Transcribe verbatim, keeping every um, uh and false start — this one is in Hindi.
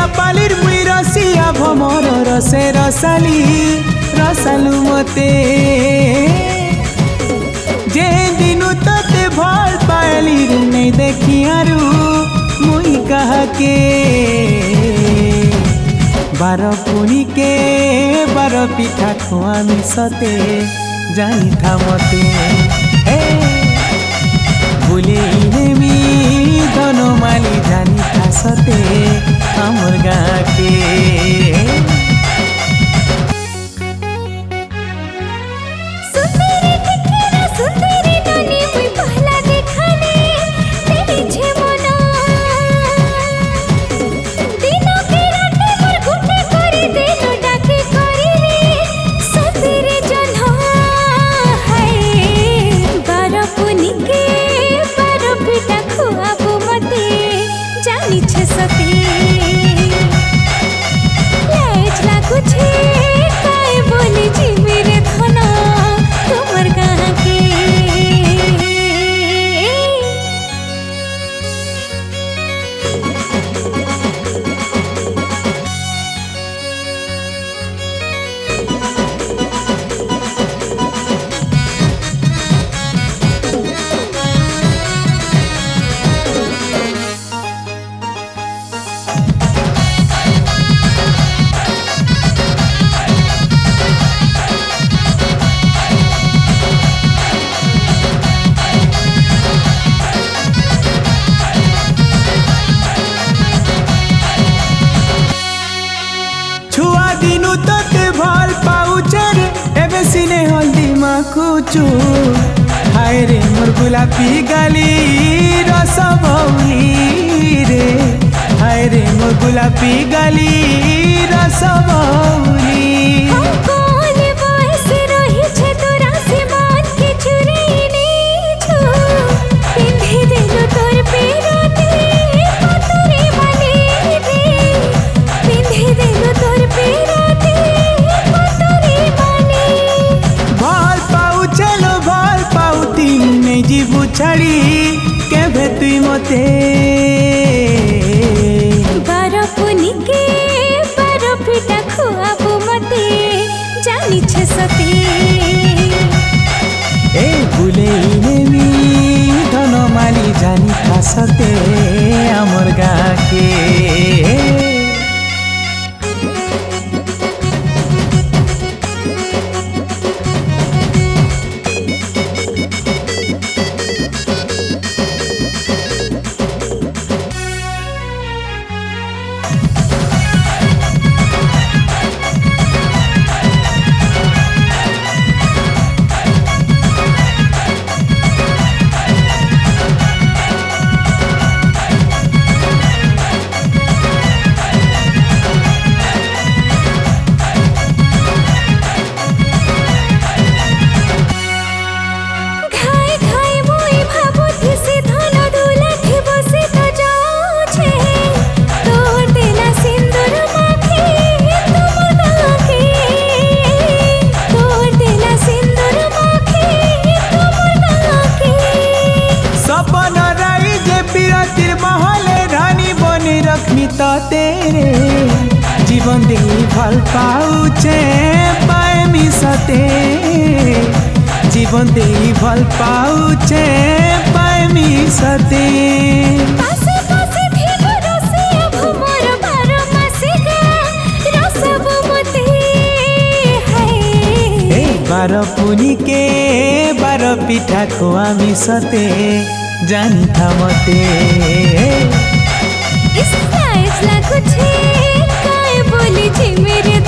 पालिर मुई रसिया भमर रसे रसाली रसालु मते जे दिनु तते भल पाइली नहीं देखियारु मुई कहाके बार पुनी के बार पिठा खुआ मिसते जानी था मते भूले नेमी दोनों माली जानी था सते हमर गाँ के सिने हल्दी माखुचु हाय रे मोर गुलापी गाली रस बौली रे हाय रे मोर गुलापी गाली रस बौली छड़ी केभे तुई मते बार पुनी के बार पिठा खुआबु मते जानी छे सते ए भूले नेमी धन माली जानी था सते हमर गाँ के तेरे जीवन दे भल पाउचे पाए मिसते जीवन दे भल पाउचे पाए मिसते पासे पासे थिबो रसिया भमर बार मासिका रसबो मते हाय ए बार पुनी के बार पिठा खुआ मिसते जानी था मते इस लाइफ ला कुछ काय बोली छी मेरे